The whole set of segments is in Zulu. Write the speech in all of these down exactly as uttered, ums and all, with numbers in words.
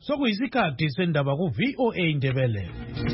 Sokuyisikhathi sendaba ku V O A Indebele.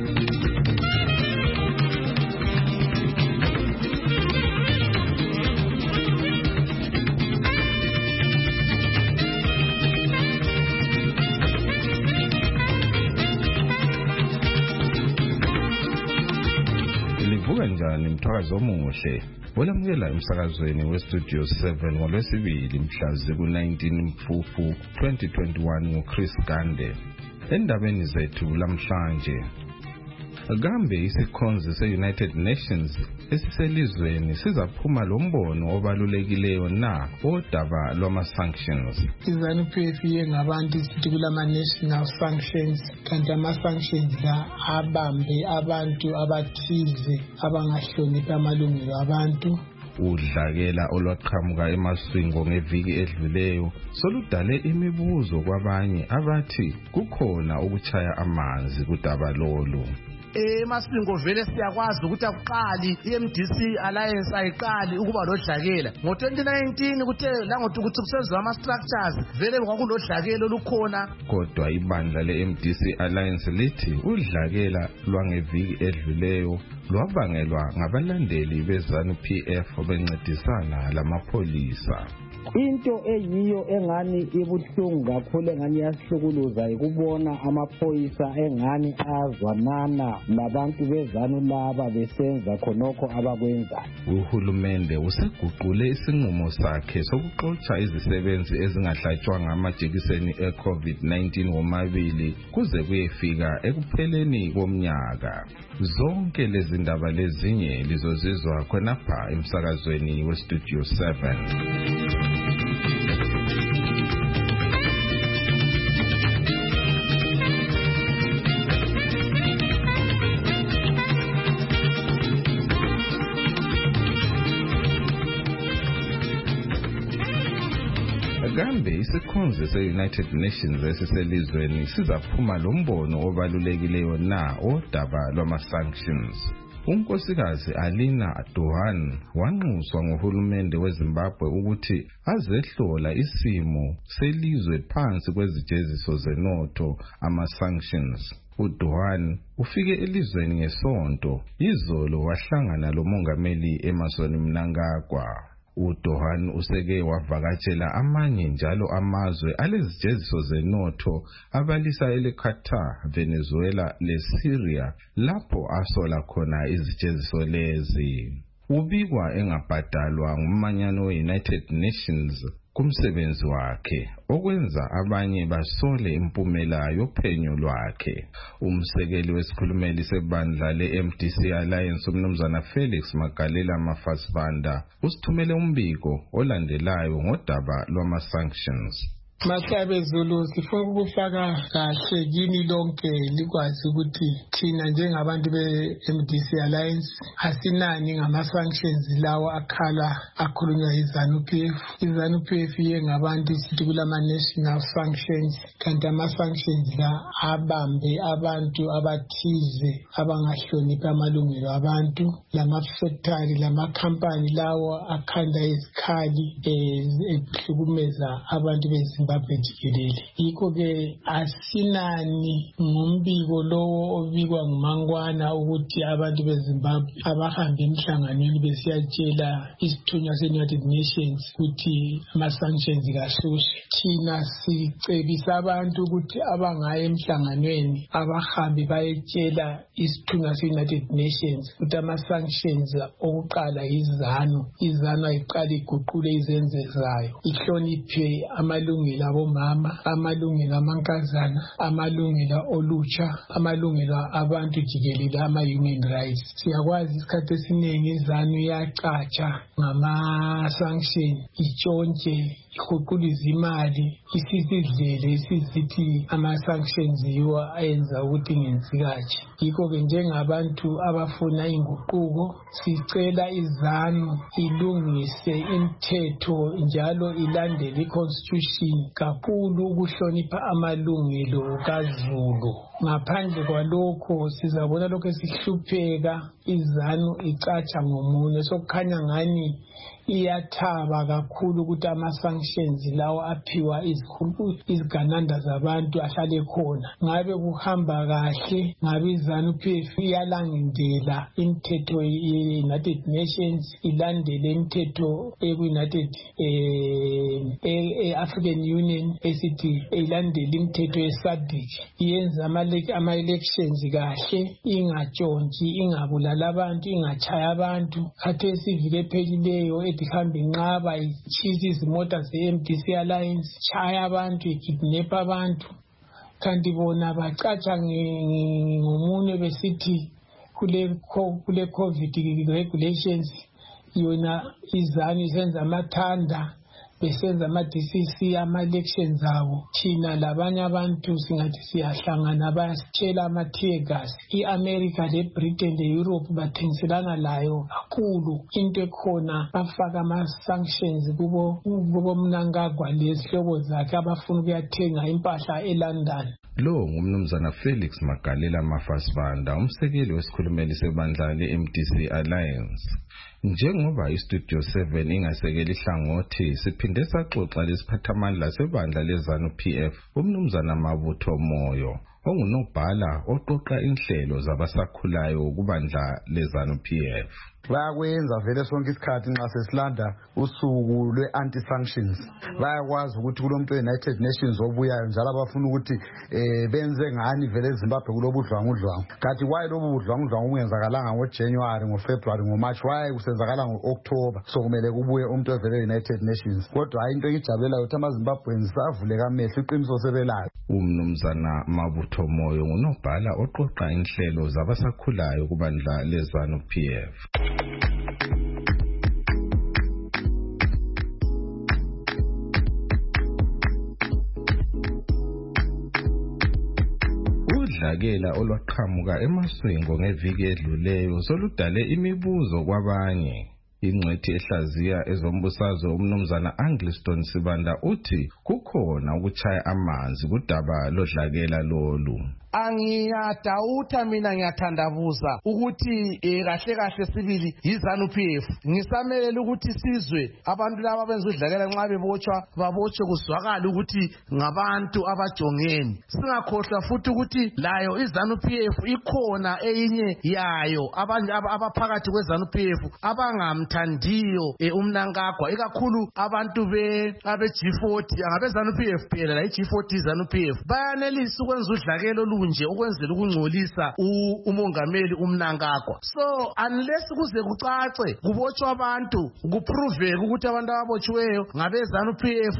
Livuka njani mthakazo omuhle. Olamukela emsakazweni weStudio seven ngolwesibili mhla ziku nineteen Mfumfu twenty twenty-one ngoChris Gande. Endabeni zethu lamhlanje, Gambe isikhonzi se-United Nations esiselizweni sizaphuma lombono obalulekileyo na odaba lwama-sanctions. ZANU-P F yengabantu sithi kulama-national sanctions, kanti ama-sanctions la abambe abantu abathize abangahloniphi amalungelo abantu. Udlakela olwaqhamuka emaswingo ngeviki edluleyo soludale imibuzo kwabanye abathi kukhona ukuchaya amanzi kudaba lolu. Emaswingo vele siyakwazi ukuthi akuqali i-M D C Alliance ayiqali ukuba lodlakela ngo twenty nineteen kuthe la ngokuthi kusenzwa ama-structures vele kwakulodlakela olukhona. Kodwa ibandla le-M D C Alliance lithi udlakela lwangeviki edluleyo lwabangelwa ngabalandeli be-ZANU-P F bencedisana lamapholisa. Into eyiyo engani ibuhlungu kakhulu engani yasihlukuluza ikubona amaphoyisa engani azwanana nabantu bezanu laba besenza khonokho abakwenza. Uhulumende useguqule isinqumo sakhe sokuxoxa izisebenzi ezingahlatshwanga amajekiseni e-COVID nineteen womabili kuze kuyefika ekupheleni komnyaka. Zonke lezi ndaba lezinye lizozizwa khonapha emsakazweni weStudio seven. Gambe isikhonzi se-United Nations esiselizweni sizaphuma lombono obalulekileyo na odaba lwama-sanctions. Unkosikazi Alina Duhan wanxuswa ngohulumende weZimbabwe ukuthi azehlola isimo selizwe phansi kwezijeziso zenotho ama-sanctions. uDuhan ufike elizweni ngesonto, izolo wahlangana lomongameli Emmerson Mnangagwa. uDuhan useke wavakatshela amanye njalo amazwe alezijeziso zenotho abalisa eleQatar, Venezuela leSyria lapho asola khona izijeziso lezi. Ubikwa engabhadalwa ngumanyano we-United Nations kumsebenzi wakhe, okwenza abanye basole impumela yophenyo lwakhe. Umsekeli wesikhulumeli sebandla le-M D C Alliance umnumzana Felix Magalela Mafasibanda usithumele umbiko olandelayo ngodaba lwama-sanctions. Masabe Zulu, sifuna ukufaka kahle kini lonke likwazi ukuthi thina njengabantu be-M D C Alliance asinani ngama-sanctions lawo akhala akhulunywa iZANU-P F. iZANU-P F yengabantu sithi kulama-national sanctions, kanti ama-sanctions la abambe abantu abathize abangahloniphi amalungelo abantu. Lama-factory lama-company lawo akhanda izikhali ehlukumeza abantu beZimbabwe jikelele. Yikho-ke asinani ngombiko lowo obikwa ngumangwana ukuthi abantu beZimbabwe abahambe emhlanganweni besiyatshela isithunywa se-United Nations ukuthi ama-sanctions kasuswe. Thina sicebisa abantu ukuthi abangaya emhlanganweni abahambe bayetshela isithunywa se-United Nations ukuthi ama-sanctions okuqala izanu izanu ayiqala iguqule izenze zayo, ihloniphe amalungelo abomama, amalungelo amankazana, amalungelo olutsha, amalungelo abantu jikelele, ama-human rights. Siyakwazi isikhathi esiningi izanu yacatsha ngama-sanction, itshontshe, ihuquliza imali, isizidlele isizithi ama-sanctions yiwo ayenza ukuthi ngenzikaje. Yikho-ke njengabantu abafuna inguquko sicela izanu ilungise imithetho njalo ilandele i-constitution kakhulu ukuhlonipha amalungelo kaZulu. Ngaphandle kwalokho sizabona lokho esihlupheka izanu icatsha ngomunye, sokukhanya ngani iyathaba kakhulu ukuthi ama-sanctions lawo aphiwa izigananda zabantu ahlale khona. Ngabe kuhamba kahle, ngabe i-ZANU-P F iyalandela imithetho ye-United Nations, ilandele imithetho eku-United e-African Union esithi ilandele imithetho ye-SADC, iyenza ama-elections kahle, ingatshontshi, ingabulala abantu, ingachaya abantu. Khathesi iviki ephelileyo ethi hamba inqaba itshisa izimota ze-M D C Alliance, chaya abantu, ikidnap abantu. Kanti bona bacatsha ngomunye besithi kule kule COVID regulations yona iZANU isenza amathanda, besenza ama-D C C ama-elections abo. Thina labanye abantu singathi siyahlangana, bayasitshela ama-tear gas. I-America le-Britain le-Europe bathengiselana layo kakhulu. Into ekhona bafaka ama-sanctions kubo kubo Mnangagwa lezihlobo zakhe abafuna ukuyathenga impahla eLondon. Lo ngumnumzana Felix Magalela Mafasibanda, umsekeli wesikhulumeli sebandla le-M D C Alliance. Njengoba iStudio seven ingasekeli ihlangothi, siphinde saxoxa lesiphathamandla sebandla le-ZANU-P F, umnumzana Mabutho Moyo, ongunobhala oqoqa inhlelo zabasakhulayo kubandla le-ZANU-P F. Bayakwenza vele sonke isikhathi nxa sesilanda usuku lwe-anti-sanctions. Bayakwazi ukuthi kulomuntu we-United Nations obuyayo njalo abafuna ukuthi eh benze ngani vele eZimbabwe kulobudlwangudlwangu. Kanti why lobu budlwangudlwangu bungenzakalanga ngoJanuary, ngoFebruary, ngoMarch, why kusenzakala ngoOctober? So kumele kubuye umuntu ovele United Nations. Kodwa hayi into engijabulela ukuthi amaZimbabweans savuleka amehlo, iqiniso sebelayo. Umnumzana Mabutho Moyo ngunobhala oqoqa inhlelo zabasakhulayo kubandla le-ZANU-P F. Udlakela olwaqhamuka eMaswingo ngeviki edluleyo soludale imibuzo kwabanye. Ingcwethi ehlaziya ezombusazwe umnumzana Angliston Sibanda uthi kukhona ukuchaya amanzi kudaba lodlakela lolu. Angiyadawutha mina ngiyathandabuza ukuthi eh kahle kahle sibili yiZANU-P F. Ngisamelela ukuthi sizwe abantu laba benza udlakela nxa bebotshwa babotshwe kuzwakala ukuthi ngabantu abajongeni. Singakhohlwa futhi ukuthi layo iZANU-P F ikhona eyinye yayo abanye abaphakathi kweZANU-P F abangamthandiyo uMnangagwa, ikakhulu abantu be abe G forty angabe ZANU-P F phela la i-G forty ZANU-P F bayanelisa ukwenza udlakela nje ukwenzela ukungcolisa umongameli uMnangagwa. So unless kuze kucace kubotshwa abantu kuprove ukuthi abantu ababotshiweyo ngabe ZANU-P F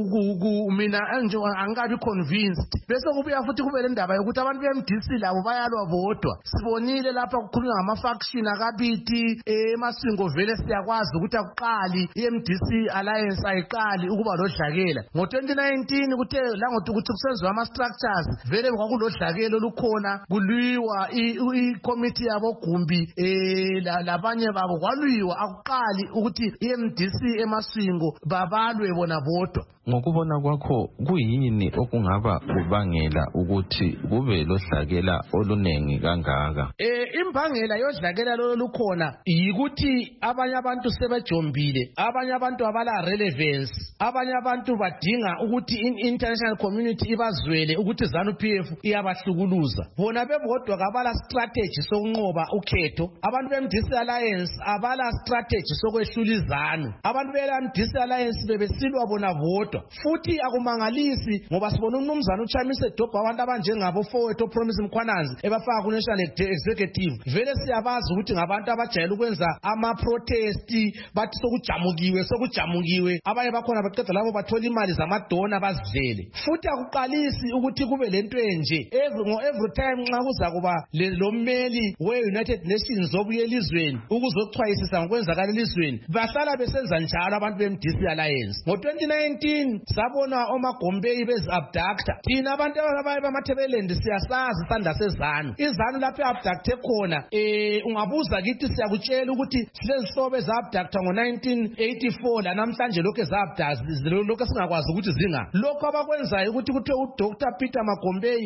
mina nje angikabi convinced. Bese kubuya futhi kube le ndaba yokuthi abantu be-M D C labo bayalwa bodwa. Sibonile lapha kukhulunywa ngama-faction akabiti eMaswingo vele siyakwazi ukuthi akuqali i-M D C Alliance ayiqali ukuba lodlakela. Ngo twenty nineteen kuthe la ngokuthi kusenziwa ama-structures vele kwakulodlakela olukhona kulwiwa i-committee yabo Gumbi eh labanye babo kwalwiwa akuqali ukuthi i-M D C eMaswingo babalwe bona bodwa. Ngokubona kwakho kuyini okungaba kubangela ukuthi kube lodlakela olunengi kangaka? Eh imbangela yodlakela lolukhona yikuthi abanye abantu sebejombile, abanye abantu abala relevance, abanye abantu badinga ukuthi international community ibazwele ukuthi ZANU-P F iyabahlukuluza. Bona bebodwa kabala strategy sokunqoba ukhetho. Abantu be-M D C Alliance abala strategy sokwehlula iZANU. Abantu be-M D C Alliance bebesilwa bona bodwa. Futhi akumangalisi ngoba sibona umnumzana uChamise Dobha abantu abanjengabo Fowethu Promise Mkhwananzi ebafaka ku-National Executive. Vele siyabazi ukuthi ngabantu abajayela ukwenza ama-protest, bathi sokujamukiwe sokujamukiwe, abanye bakhona baqeda labo bathola imali zamadona bazivele. Futhi akuqalisi ukuthi kube lento enje ngo every time nxa kuza kuba lo mmeli we-United Nations obuye elizweni ukuzochwayisisa ngokwenzakala elizweni, bahlala besenza njalo abantu be-M D C Alliance. Ngo twenty nineteen sabona omaGombeyi bezi-abducta. Thina abantu abaye bamaThebelendi siyasazi isandla seZANU. iZANU lapho e-abducte khona eh ungabuza kithi siyakutshela ukuthi silezihlobo ezi-abducta ngo nineteen eighty-four la namhlanje lokho ezi-abducta lokho singakwazi ukuthi zinga. Lokho abakwenzayo ukuthi kuthiwe uDoctor Peter Magombeyi u-abducta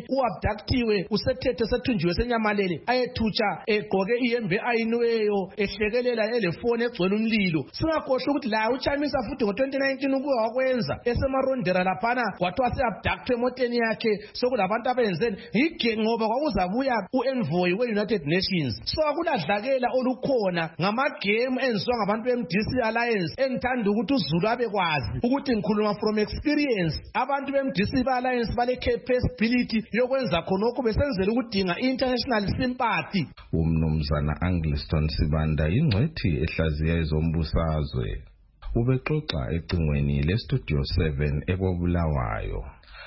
abductiwe usethethe sethunjiwe senyamalele ayethutsha egqoke iyembe ayinweyo ehlekelela elefoni egcwele umlilo. Singakhohlwa ukuthi la uChamisa futhi ngo twenty nineteen ukuwa wakwenza esemarondera laphana kwathiwa se-abductwe emoteni yakhe sokulabantu abenzeni yigeng ngoba kwakuzabuya u-envoy we-United Nations. So akuladlakela olukhona ngamagame enziwa ngabantu be-M D C Alliance engithanda ukuthi uZulu abekwazi ukuthi ngikhuluma from experience. Abantu be-M D C Alliance bale capability yokwenza khonokho besenzela ukudinga international sympathy. Umnumzana Angliston Sibanda ingcwethi ehlaziya ezombusazwe ubexoxa ecingweni leStudio seven eKobulawayo.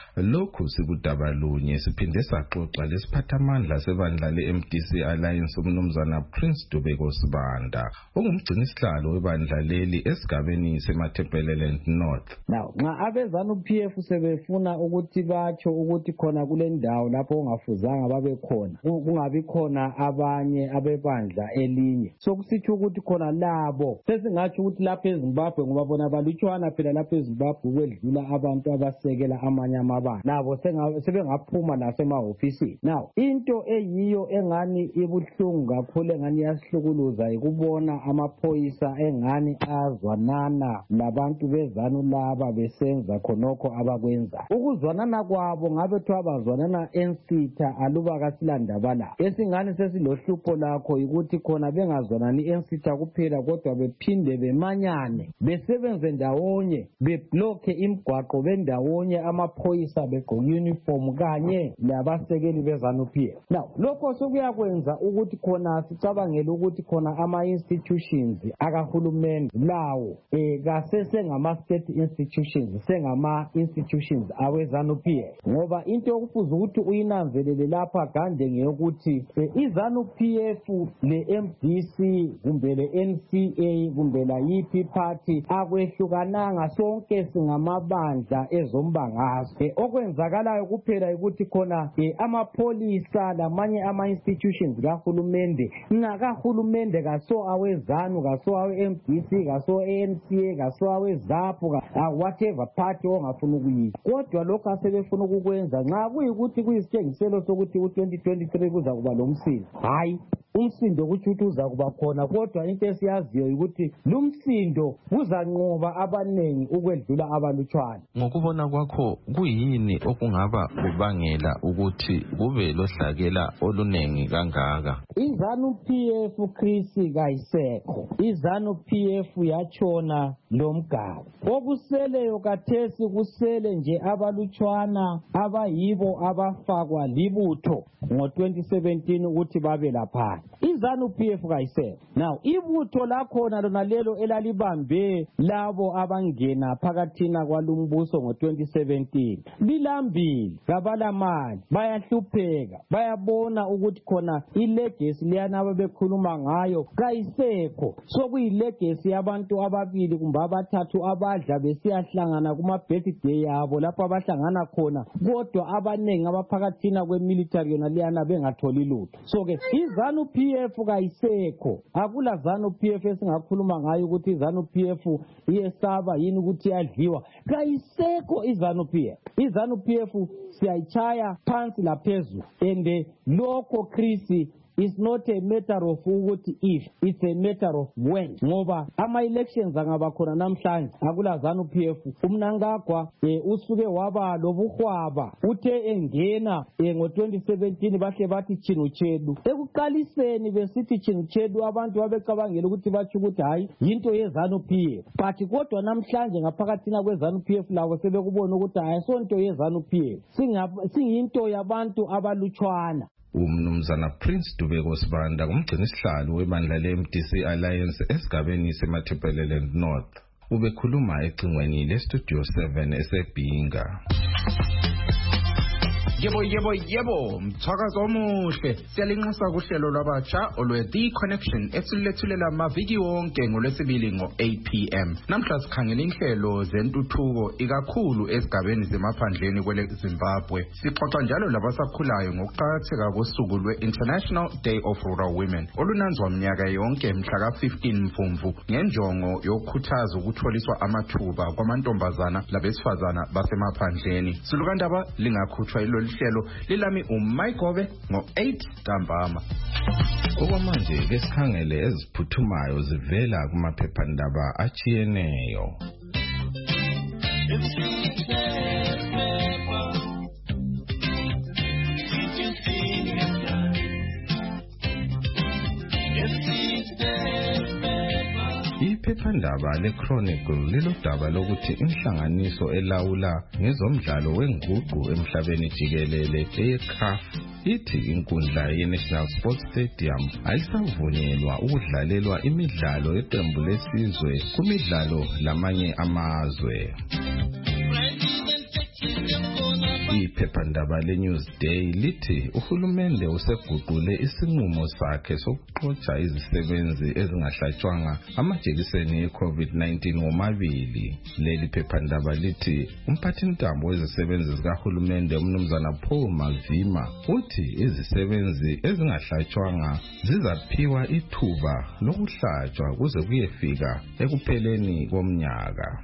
Lokhu sikudabalunye siphinde saxoxa lesiphathamandla sebandla le-M D C Alliance umnumzana Prince Dubeko Sibanda ongumgcinisihlalo webandla leli esigabeni seMatabeleland North. Now nxa abezanu-P F sebefuna ukuthi batsho ukuthi khona kule ndawo lapho ongafuzanga babe khona kungabi khona abanye abebandla elinye, sokusitsho ukuthi khona labo sesingatsho ukuthi lapha eZimbabwe ngoba bona balutshwana phela lapha eZimbabwe ukwedlula abantu abasekela amanye amabandla nabo sebengaphuma nasemahofisini. Now into eyiyo engani ibuhlungu kakhulu engani yasihlukuluza ikubona amaphoyisa engani azwanana labantu bezanu laba besenza khonokho abakwenza. Ukuzwanana kwabo ngabe thiwa bazwanana ensitha aluba kasilandabala. Esingani sesilohlupho lakho ukuthi khona bengazwanani ensitha kuphela kodwa bephinde bemanyane besebenze ndawonye beblokhe imigwaqo bendawonye amaphoyisa begqoka uniform kanye labasekeli bezanu-P F. Now lokho sokuyakwenza ukuthi khona sicabangele ukuthi khona ama-institutions akahulumende lawo eh kasesengama-state institutions sengama-institutions awezanu-P F, ngoba into yokufuza ukuthi uyinanzelele lapha gande ngeyokuthi izanu-P F le-M D C kumbe le-N C A kumbe la yiphi party akwehlukananga, sonke singamabandla ezombangazwe. Okwenzakalayo kuphela ukuthi khona amapholisa lamanye ama-institutions kahulumende ngakahulumende kaso awezanu kaso awe-M D C kaso A N C A kaso aweZAPU whatever party ongafuna ukuyisa, kodwa lokho asebefuna ukukwenza nxa kuyikuthi kuyisitshengiselo sokuthi u-twenty twenty-three kuza kuba lomsindo. Hayi, umsindo kuthi uza kuba khona, kodwa into esiyaziyo ukuthi lumsindo kuzanqoba abanengi ukwedlula abalutshwana. Ngokubona kwakho kuyini okungaba kubangela ukuthi kube lohlakela olunengi kangaka? izanu-P F Chris kayisekho, izanu-P F yatshona lomgaba. Okuseleyo kathesi kusele nje abalutshwana abayibo abafakwa libutho ngo twenty seventeen ukuthi babe lapha. izanu-P F kayisekho. Now ibutho lakhona lona lelo elalibambe labo abangena phakathina kwalumbuso ngo twenty seventeen bilambile kabalamali bayahlupheka bayabona ukuthi khona ilegacy liyana ababekhuluma ngayo kayisekho, sokuyilegacy yabantu ababili kumbe abathathu abadla besiyahlangana kuma birthday yabo lapho abahlangana khona, kodwa abanengi abaphakathina kwemilitary yona liyana bengatholi lutho. So ke izanu-P F kayisekho, akula zanu-P F esingakhuluma ngayo ukuthi izanu-P F iyesaba yini ukuthi yadliwa. Kayisekho izanu-P F. izanu-P F siyayichaya phansi laphezulu, and lokho Chris it's not a matter of ukuthi if, it's a matter of when, ngoba ama-elections angaba khona namhlanje akula zanu-P F. Umnangagwa eh, usuke waba lobuhwaba uthe engena eh, ngo twenty seventeen bahle bathi chinu chedu. Ekuqaliseni besithi chinu chedu abantu babecabangela ukuthi batsho ukuthi hayi yinto yezanu-P F, but kodwa namhlanje ngaphakathina kwezanu-P F labo sebekubona ukuthi hayi sonto yezanu-P F, singiyinto yabantu abalutshwana. Umnumzana Prince Dubeko Sibanda ngumgcinisihlalo webandla le-M D C Alliance esigabeni seMatabeleland North ubekhuluma ecingweni leStudio seven eseBhinga. Yebo yebo yebo mthakazo omuhle siyalinxusa kuhlelo lwabatsha olwe The Connection esilethulela amaviki wonke ngolwesibili ngo eight p m Namhla sikhangela inhlelo zentuthuko ikakhulu esigabeni zemaphandleni kwele Zimbabwe. Sixoxa njalo labasakhulayo ngokuqakatheka kosuku lwe-International Day of Rural Women olunanzwa mnyaka yonke mhla ka fifteen Mfumfu ngenjongo yokukhuthaza ukutholiswa amathuba kwamantombazana labesifazana basemaphandleni. Sulukandaba lingakhutshwa ilo kuleli hlelo lilami uMayigobe ngo eight ntambama. Okwamanje ke sikhangele eziphuthumayo zivela kumaphephandaba achiyeneyo. Iphephandaba leChronicle lilodaba lokuthi inhlanganiso elawula ngezomdlalo wenguqu emhlabeni jikelele eCAF ithi inkundla yeNational Sports Stadium ayisavunyelwa ukudlalelwa imidlalo yeqembu lesizwe kumidlalo lamanye amazwe. Iphephandaba leNewsday lithi uhulumende useguqule isinqumo sakhe sokuxoxa izisebenzi ezingahlatshwanga amajekiseni eCovid nineteen womabili. Leli phephandaba lithi umphathintambo wezisebenzi zikahulumende umnumzana Paul Mavima uthi izisebenzi ezingahlatshwanga zizaphiwa ithuba lokuhlatshwa kuze kuyefika ekupheleni komnyaka.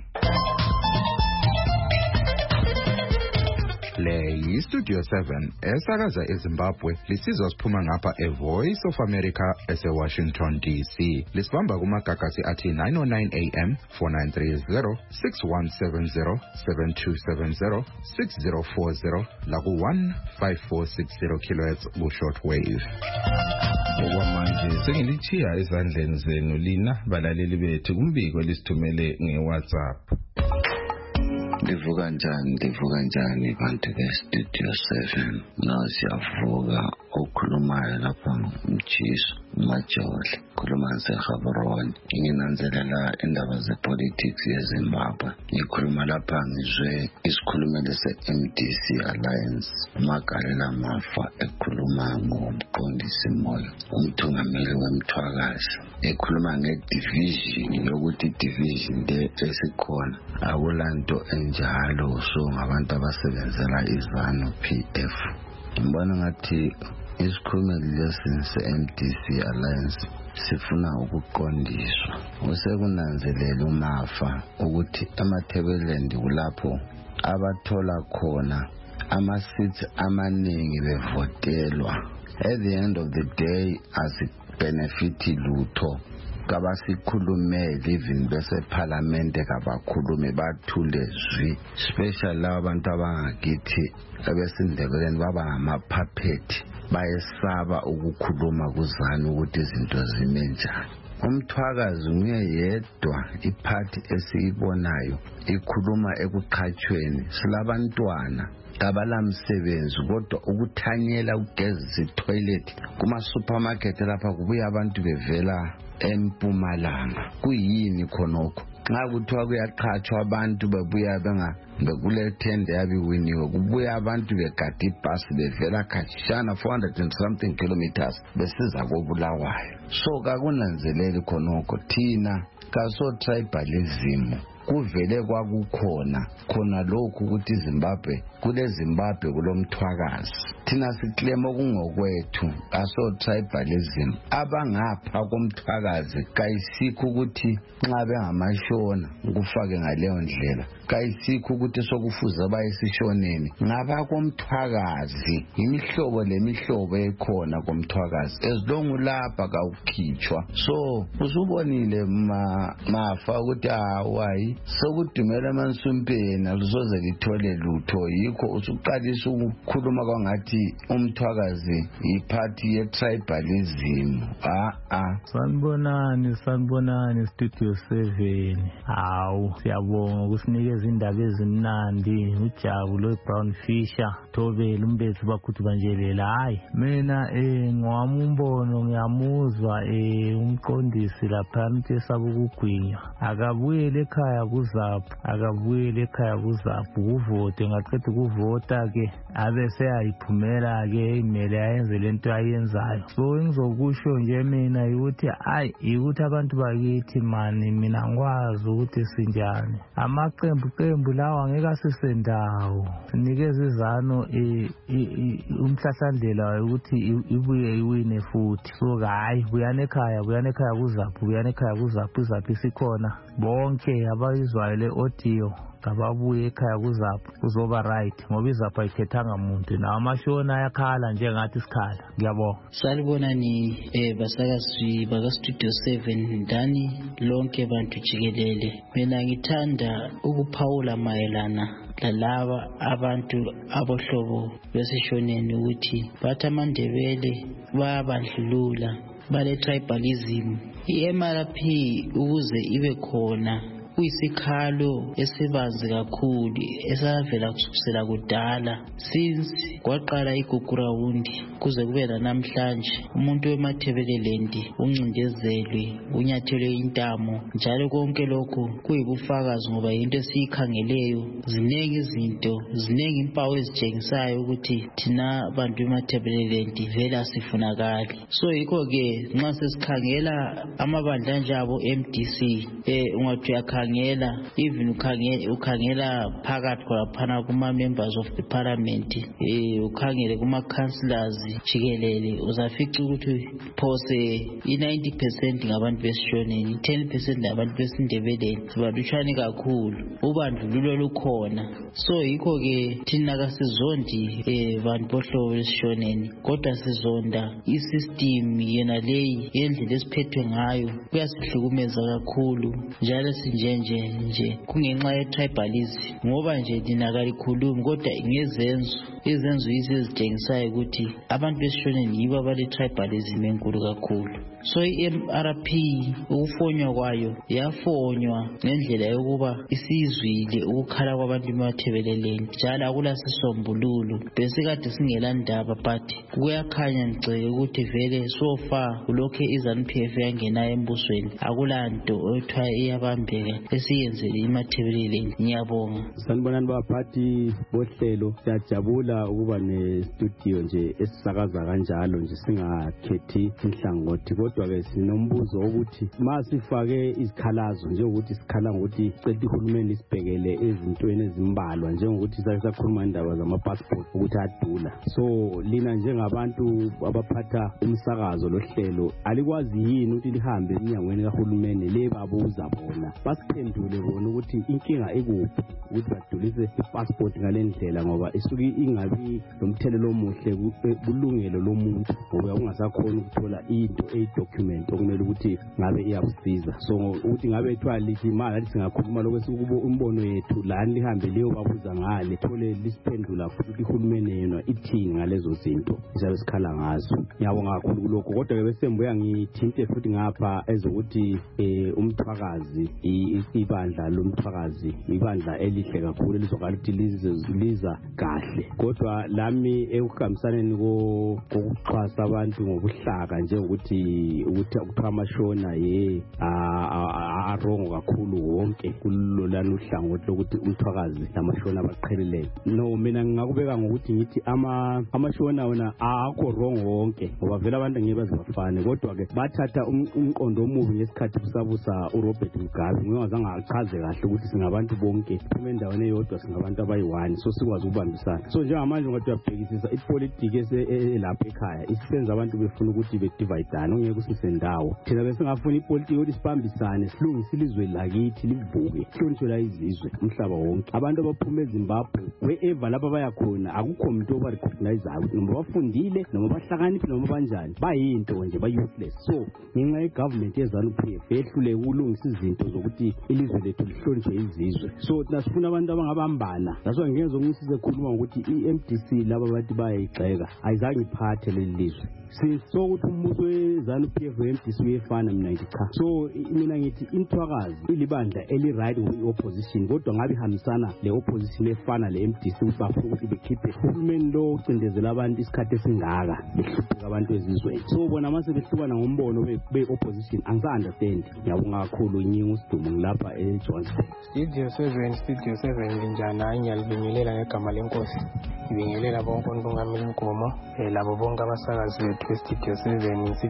Le Studio seven esakaza eZimbabwe lisizwa siphuma ngapha eVoice of America ese-Washington D C. Lisibamba kumagagasi athi nine oh nine A M, four nine three zero, six one seven zero, seven two seven zero, six zero four zero laku one five four six zero kilohertz ku-shortwave. Okwamanje sengilichiya ezandleni zenu lina balaleli bethu kumbiko lisithumele nge-WhatsApp. Ndivuka njani ndivuka njani bantu be-Studio seven nasiyavuka okhulumayo lapha mchiso Majole khuluma ngeGaborone nginanzelela indaba zepolitics yeZimbabwe ngikhuluma lapha ngizwe isikhulumeli se-M D C Alliance Magalela Mafa ekhuluma ngomqondisi moyo umthungameli wemthwakazi ekhuluma ngedivision yokuthi division le esikhona akulanto enjalo so ngabantu abasebenzela iZanu P F. Ngibona ngathi isikhulumeli lesinse M D C Alliance sifuna ukuqondiswa usekunanzelela uMafa ukuthi amathebelendi kulapho abathola khona ama-seats amaningi bevotelwa. At the end of the day asibenefiti lutho kabasikhulumeli even bese parliament kabakhulume bathule zwi special laba abantu abangakithi abesindebeleni baba ngamapuppet bayesaba ukukhuluma kuzana ukuthi izinto zime njani. Umthwakazi nguye yedwa iphathi esiyibonayo ikhuluma ekuqhatshweni silabantwana abalamsebenzi kodwa ukuthanyela ugezisa itoilet kuma supermarket lapha kubuya abantu bevela eMpumalanga kuyini khonokho nxa kuthiwa kuyaqhatshwa abantu bebuya benga bekule tende yabiwiniwe kubuya abantu begada ibhasi bevela khatshana four hundred and something kilometers besiza koBulawayo. So kakunanzeleli khonokho thina kaso tribalism kuvele kwakukhona khona lokhu ukuthi Zimbabwe kule Zimbabwe kulomthwakazi thina siclaim okungokwethu aso tribalism abangapha komthwakazi kayisikho ukuthi nxa bengamashona kufake ngaleyo ndlela kayisikho ukuthi sokufuza bayisishoneni ngaba komthwakazi imihlobo lemihlobo ekhona komthwakazi ezilongu lapha kawukhitshwa. So usubonile ma Mafa ukuthi hawayi sokudumela emansumpeni alizoze lithole lutho yikho usuqalisa ukukhuluma kwangathi umthwakazi yiphathi ye-tribalism. Ah ah sanibonani sanibonani Studio seven. Hawu siyabonga ukusinikeza indaba ezimnandi uJabu lo Brown Fisher Thobela umbethu bakhuthi banjelela. Hayi mina eh ngwami umbono ngiyamuzwa eh umqondisi lapha umuntu esabukugwinya akabuyele ekhaya kuzapho akabuyele ekhaya kuzapho kuvote ngaqeda ukuvota ke abe seyayiphumela ke imele ayenze lento ayenzayo. So engizokusho nje mina ukuthi hayi ukuthi abantu bakithi mani mina ngikwazi ukuthi sinjani amaqembu qembu lawa angeke asisendawo sinikeze izano umhlahlandlela ukuthi ibuye iwine futhi. So hayi buyane ekhaya buyane ekhaya kuzapho buyane ekhaya kuzapho izapho isikhona bonke abayizwayo le audio kababuye ekhaya kuzapho kuzoba right ngoba izapho ayikhethanga muntu nawo amashona ayakhala njengathi sikhala. Ngiyabonga. Salibona ni eh basakazi baka Studio seven ndani lonke bantu jikelele. Mina ngithanda ukuphawula mayelana lalaba abantu abohlobo besishoneni ukuthi bathi amandebele bayabandlulula bale tribalism. I-M R P ukuze ibe khona kuyisikhalo esibanzi kakhulu esavela kusukela kudala since kwaqala igugurawundi kuze kube namhlanje umuntu wemathebeleland uncindezelwe unyathelwe intamo njalo konke lokho kuyibufakazi ngoba into esiyikhangeleyo zinenge izinto zinenge impawu ezitshengisayo ukuthi thina bantu bemathebeleland vela sifunakali. So yikho ke nxa sesikhangela amabandla njabo M D C eh ungathi uyakhangela even ukhangela ukhangela phakathi kwaphana kuma members of the parliament eh ukhangele kuma councillors jikelele uzafica ukuthi phose i-ninety percent ngabantu besishoneni ten percent ngabantu besindebeleni sibalutshwane kakhulu ubandlululo lukhona. So yikho ke thina kasizondi eh bantu bohlobo besishoneni kodwa sizonda i-system yena leyi yendlela esiphethwe ngayo kuyasihlukumeza kakhulu njalo sinjenje nje kungenxa ye tribalism ngoba nje thina kalikhulumi kodwa ngezenzo izenzo izizitshengisayo ukuthi abantu besishoneni yibo abale tribalism enkulu kakhulu. So i-M R P ukufonywa kwayo yafonywa ngendlela yokuba isizwile ukukhala kwabantu bemathebeleleni njalo akula sisombululo besikade singela ndaba but kuyakhanya ngiceke ukuthi vele so far kulokho i-ZANU P F yangena embusweni akulanto othiwa iyabambeka esiyenzele imathebeleleni. Ngiyabonga. Sanibonani baphathi bohlelo, siyajabula ukuba ne-studio nje esisakaza kanjalo nje singakhethi inhlangothi kodwa ke sinombuzo ukuthi masifake izikhalazo njengokuthi sikhala ngokuthi cela uhulumeni isibhekele ezintweni ezimbalwa njengokuthi sakhuluma indaba zama-passport ukuthi adula. So lina njengabantu abaphatha umsakazo lohlelo alikwazi yini ukuthi lihambe eminyangweni kahulumeni le babuza bona basiphendule bona ukuthi inkinga ekuphi ukuthi badulise i-passport ngale ndlela ngoba isuke ingabi lomthelelo omuhle kulungelo lomuntu ngoba ungasakhona ukuthola into eyidocument okumele ukuthi ngabe iyakusiza. So ukuthi ngabe ethiwa lithi imali lithi singakhuluma lokho esikubo umbono yethu lani lihambe leyo babuza ngale thole lisiphendula futhi ihulumeni yena ithini ngalezo zinto isabe sikhala ngazo. Ngiyabonga kakhulu kulokho kodwa ke bese mbuya ngithinte futhi ngapha ezokuthi eh umthwakazi ibandla lomthwakazi ibandla elihle kakhulu elizokalithi liza kahle kodwa lami ekuhambisaneni kokuxhasa abantu ngobuhlaka njengokuthi ukuthi ukuthiwa amashona ye arongo kakhulu wonke kulolana uhlangothi lokuthi umthwakazi namashona abaqheleleyo. No mina ngingakubeka ngokuthi ngithi ama amashona wona akho wrong wonke ngoba vele abantu ngebazibafane kodwa ke bathatha umqondo omubi ngesikhathi kusabusa uRobert Mugabe ngingazange achaze kahle ukuthi singabantu bonke phuma endaweni eyodwa singabantu abayi-one so sikwazi ukubambisana. So njengamanje ngathi uyabhekisisa ipolitiki elapha ekhaya isenza abantu befuna ukuthi bedivayidane ongeke usisendawo thina besingafuna ipolitiki ukuthi sibambisane silungise ilizwe lakithi livuke sihlonishwe la izizwe umhlaba wonke. Abantu abaphuma eZimbabwe wherever lapha bayakhona akukho umuntu obarecognizeayo noma bafundile noma bahlakaniphi noma banjani bayinto nje ba-useless. So ngenxa ye-government ye-ZANU P F yehluleke ukulungisa izinto zokuthi ilizwe lethu lihlonishwe izizwe. So thina sifuna abantu abangabambana naso ngenzo ngisize ekhuluma ngokuthi i-M D C laba bathi bayayigxeka ayizange iphathe leli lizwe siso ukuthi umbuso we-ZANU P F we-M D C uyefana mina ngithi cha. So mina ngithi intwakazi ilibandla eli-right ngoku-opposition kodwa ngabe ihambisana le-opposition efana le-M D C bafuna ukuthi bekhiphe uhulumeni lo ucindezela abantu isikhathi esingaka behlupheka abantu ezizweni. So bona mase behlukana ngombono be-opposition angisa-understand. Ngiyabonga kakhulu Nyingi uSidumo ngilapha eJohannesburg. Studio seven Studio seven linjani hayi ngiyalibingelela ngegama lenkosi ngibingelela bonke onke ongamela inkomo labo bonke abasakazi bethu e-Studio seven sithi eh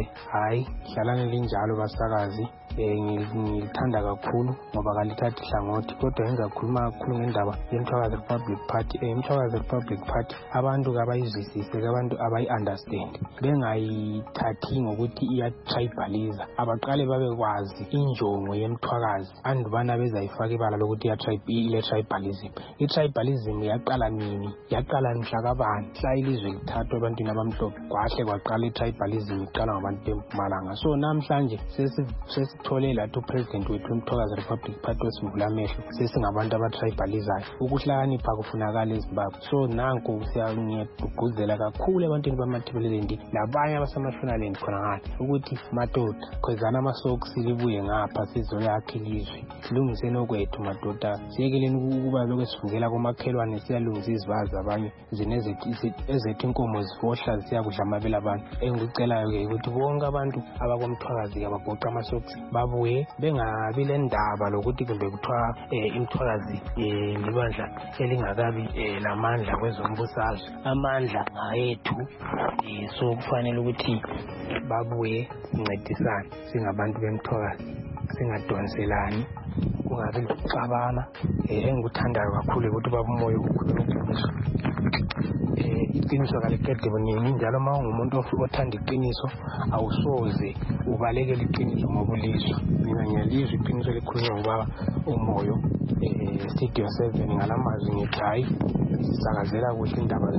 hayi hlalani linjalo basakazi eh ngilithanda kakhulu ngoba kalithathi hlangothi kodwa yenza kukhuluma kakhulu ngendaba yeMthwakazi Republic Party. eh iMthwakazi Republic Party abantu kabayizwisise, abantu abayi-understand, bengayithathi ngokuthi iya-tribaliza, abaqale babekwazi injongo yeMthwakazi andubana bezayifaka ibala lokuthi ile-tribalism. I-tribalism yaqala nini? Yaqala mhlakabani? Mhla ilizwe lithathwa ebantwini abamhlophe kwahle kwaqala i-tribalism iqala ngabantu bempumalanga. So namhlanje sesithole lathi upresident wethu weMthwakazi Republic Party osivula amehlo, sesingabantu abatribalizayo. Ukuhlakanipha kufunakala eZimbabwe. So nanku siyangiyagqugquzela kakhulu ebantwini bamaThibelelendi labanye abasemashonalend khona ngale ukuthi madoda khwezana amasocks libuye ngapha sizolakha ilizwe, silungiseni okwethu madoda, siyekeleni ukuba lokho sivukela komakhelwane siyalungisa izivazi abanye ezethu inkomo zifohla ziyakudla amabele abantu. Engikucelayo ke ukuthi bonke abantu abakomthwakazi abagoqa amasocks babuye, bengabi le ndaba lokuthi kumbe kuthiwa iMthwakazi libandla elingakabi lamandla kwezombusazwe. Amandla ayethu, so kufanele ukuthi babuye sincedisane singabantu bemthwakazi, singadonselani, kungabi lokuxabana. Engikuthandayo kakhulu ukuthi baba umoya ukukhuluma iqiniso. Iqiniso kaliqede buningi, njalo uma ungumuntu othanda iqiniso awusoze ubalekele iqiniso ngobulizwa. Mina ngiyalizwa iqiniso likhulunywa ngubaba umoyo Studio seven ngalamazwi ngithi hayi sisakazela kuhle indaba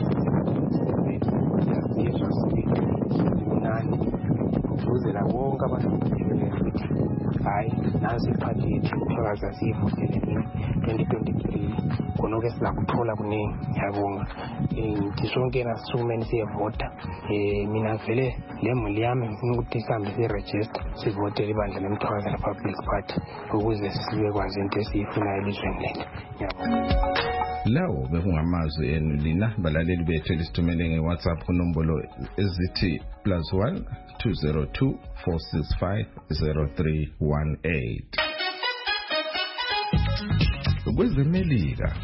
yazizwa simunani ukuzela bonke abantu ukuthi hayi nansi iphathi yethu iMthwakazi asiyivotele nini twenty twenty-three khona-ke siza kuthola kuningi. Ngiyabonga ngithi sonke nasisukumeni siyevota. Mina vele le muli yami ngifuna ukuthi sihambe siregister sivotele ibandla leMthwakazi Republic Party ukuze sibekwazi into esiyifunayo elizweni lethu. Ngiyabonga. Lawo bekungamazwi enu lina balaleli bethu lisithumele ngeWhatsApp kunombolo ezithi plus one two zero two four six five zero three one eight. KwezeMelika,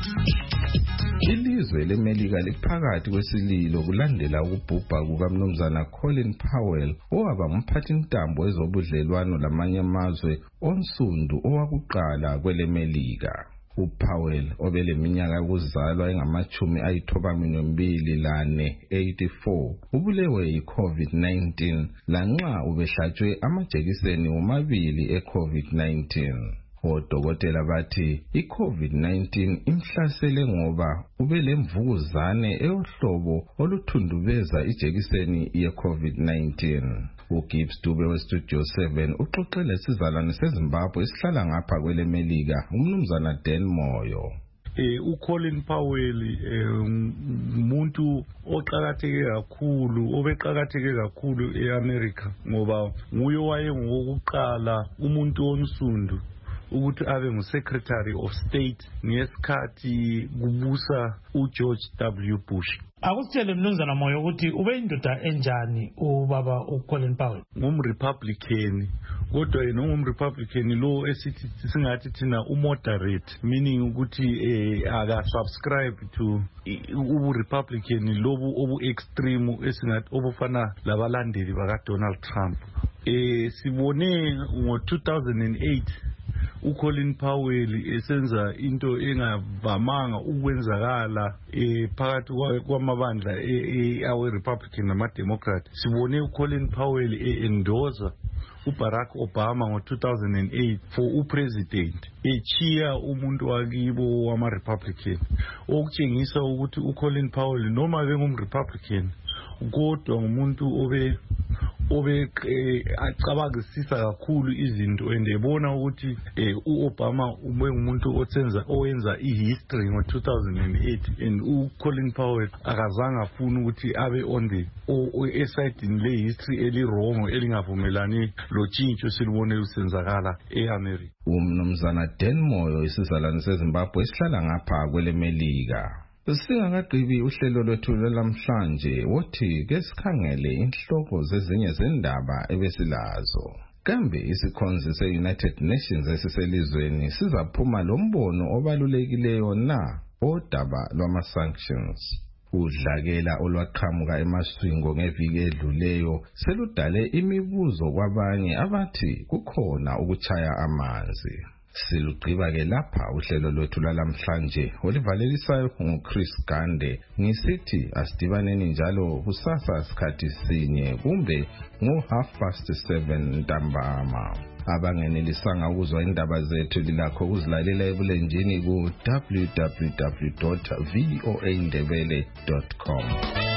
ilizwe leMelika liphakathi kwesililo kulandela ukubhubha kukaMnumzana Colin Powell owaba ngumphathintambo wezobudlelwano lamanye amazwe onsundu owakuqala kweleMelika. uPowell obeleminyaka yokuzalwa engamachumi ayithoba mbili lane eighty-four ubulewe yiCovid nineteen lanxa ubehlatshwe amajekiseni omabili eCovid nineteen. Odokotela bathi iCovid nineteen imhlasele ngoba ubelemvukuzane eyohlobo oluthundubeza ijekiseni yeCovid nineteen. uGibbs Dube weStudio seven uxoxele sizalwane seZimbabwe esihlala ngapha kweleMelika uMnumzana Dan Moyo. Eh uColin Powell umuntu oqhakatheke kakhulu obeqhakatheke kakhulu eAmerica ngoba nguye wayengokuqala umuntu onsundu ukuthi abe nguSecretary of State ngesikhathi kubusa uGeorge W Bush. Akusitshele Mnumzana Moyo ukuthi ube indoda enjani ubaba uColin Powell? Ngumrepublican, kodwa yena ungumrepublican lo esithi singathi thina umoderate, meaning ukuthi eh aka subscribe to uburepublican lobu obu extreme esingathi obufana labalandeli baka Donald Trump. Eh sibone ngo two thousand eight uColin Powell esenza into engavamanga ukwenzakala eh phakathi kwamabandla awe Republican nama Democrat. Sibone uColin Powell e-endorse uBarack Obama ngo two thousand eight for upresident, echiya umuntu wakibo wama Republican, okutshengisa ukuthi uColin Powell noma bengumRepublican kodwa umuntu obe obe acabakisisa kakhulu izinto endebona ukuthi uObama ube umuntu otsenza owenza ihistory ngo two thousand eight and uColin Powell akazange afuna ukuthi abe on the side le history eli wrong elingavumelani lo tshintsho silibone lusenzakala eAmerica. uMnumzana Dan Moyo isizalwane seZimbabwe esihlala ngapha kweleMelika. Singakagqibi uhlelo lwethu lamhlanje wothi ke sikhangele inhloko zezinye zendaba ebesilazo. Kambe isikhonzi se-United Nations esiselizweni sizaphuma lombono obalulekileyo na odaba lwama-sanctions. Udlakela olwaqhamuka eMasvingo ngeviki edluleyo seludale imibuzo kwabanye abathi kukhona ukuchaya amanzi. Silugqiba ke lapha uhlelo lwethu lalamhlanje olivalelisayo nguChris Gande ngisithi asidibaneni njalo kusasa sikhathi sinye kumbe ngo half past seven ntambama. Abangenelisanga ukuzwa indaba zethu lilakho ukuzilalela ebulenjini ku w w w dot voa ndebele dot com.